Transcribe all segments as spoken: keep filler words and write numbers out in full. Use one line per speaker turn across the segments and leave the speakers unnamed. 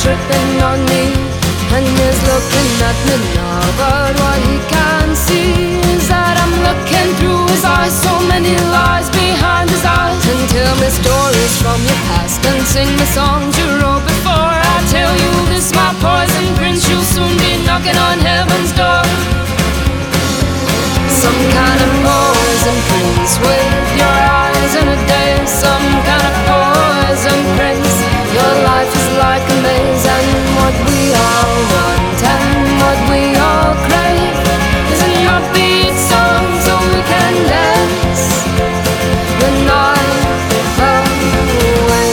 tripping on me, and he's looking at me now. But what he can't see is that I'm looking through his eyes. So many lies behind his eyes. And tell me stories from your past, and sing me songs you wrote before. I tell you this, my poison prince, you'll soon be knocking on heaven's door. Some kind of poison prince with your eyes in a day. Some kind of poison prince. Your life is like a maze, and what we all want and what we all crave is an upbeat song so we can dance the night away.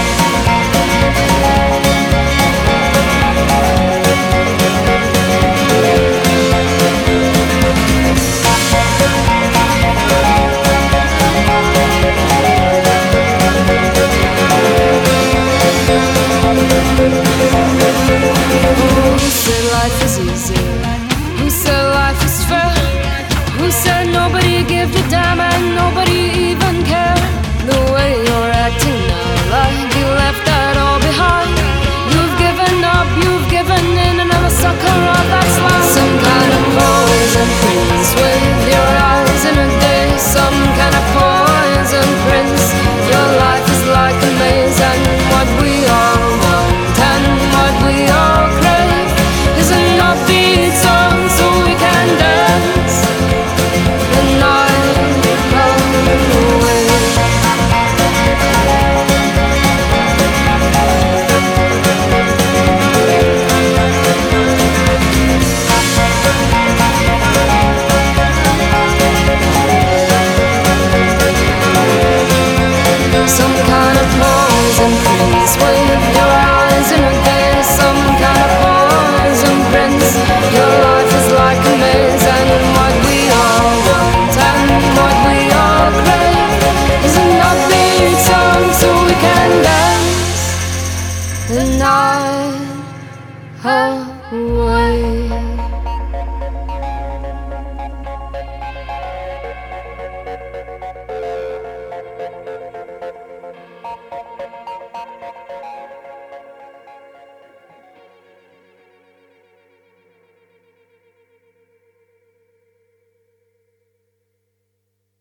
Who said life is easy? Who said life is fair? Who said nobody gave a damn and nobody even cared? The way you're acting now, like you left that all behind. You've given up, you've given in, another sucker off that slide. Some kind of poison prince with your eyes in a day. Some kind of poison prince. Your life is like a maze, and what we all want and what we all crave is an upbeat song so we can dance the night away. Some kind of poison prince with your eyes in a day. Some kind of poison prince. Your life is like a maze, and what we all want and what we all crave is an upbeat song so we can dance the night